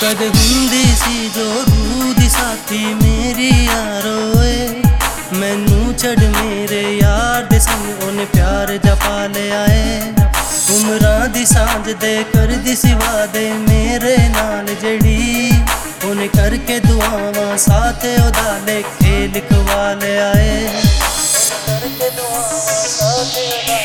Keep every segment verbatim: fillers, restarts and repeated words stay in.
कद हुंदी सी जो रूह दी साथी मेरी यारो ए मैनू छड़ मेरे यार दे संग उन्हें प्यार जपा लिया है। उमरां दी सांझ दे कर दी सी वादे मेरे नाल जड़ी उन्हें करके दुआवां साथ ओदा लिखे लिखवा लिया है। करके दुआवां साथ ओदा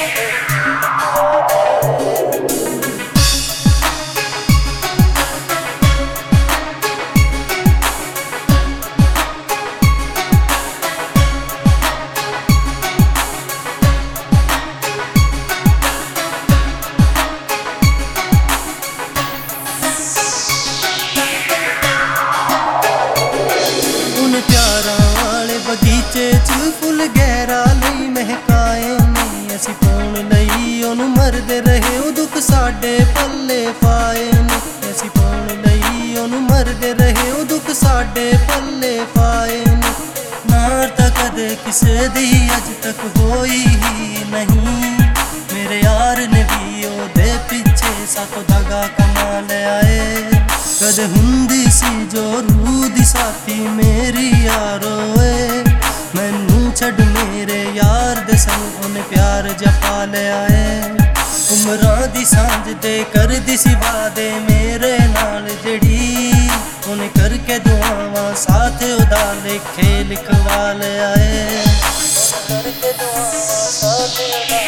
बगीचे च फुल गहरा लई महकाए नहीं असी पाउण लई ओनू मरदे रहे ओ दुख साडे पल्ले पाए नहीं असी पाउण लई ओनू मरदे रहे ओ दुख साडे पल्ले पाए नहीं। नार तां कदे किसे दी अज तक होई ही नहीं मेरे यार ने भी ओदे पिछे साथों दगा कमा लिया है। कद हुंदी सी जो रूह दी साथी मेरी यारो ए मैनू छड़ मेरे यार दे संग उन्हें प्यार जपा लिया है। उमरां दी सांझ दे कर दी सी वादे मेरे नाल जड़ी उन्हें करके दुआवां साथ ओदा लिखे लिखवा लिया है। करके दुआवां साथ ओदा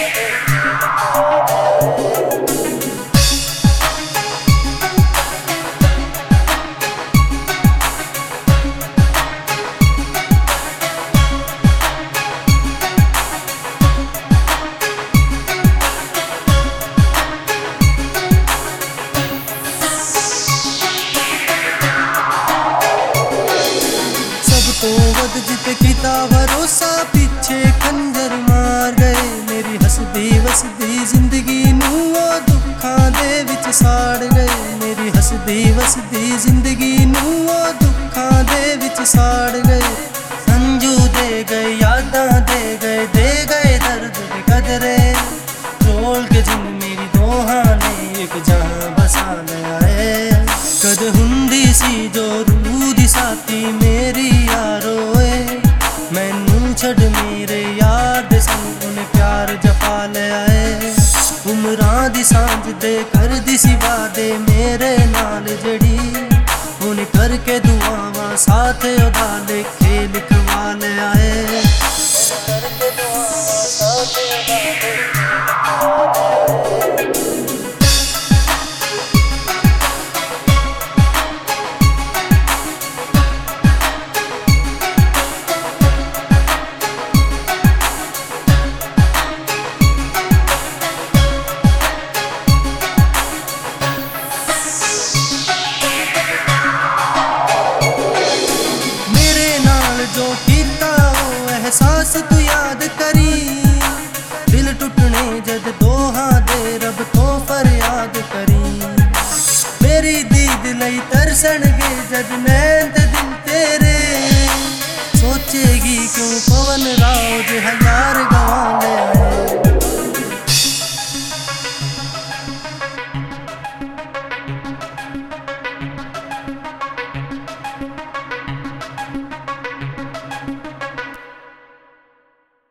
तो वध जिते किता भरोसा पीछे खंजर मार गए मेरी हसदी वसदी जिंदगी नू ओ दुखां दे विच साड़ गए मेरी हसदी वसदी जिंदगी नू ओ दुखां दे विच साड़ गए। संजू दे गए यादां दे गए दे गए दर्द दे कदरे रोल के जिन मेरी दोहां ने एक जहां बसा लिया है। कद हुंदी सी जो रूह दी साथी मेरी यारो ए मैनू छड़ मेरे यार दे संग उन्हें प्यार जपा लिया है। उमरां दी सांझ दे कर दी सी वादे मेरे नाल जड़ी उन्हें करके दुआवां साथ ओदा लिखे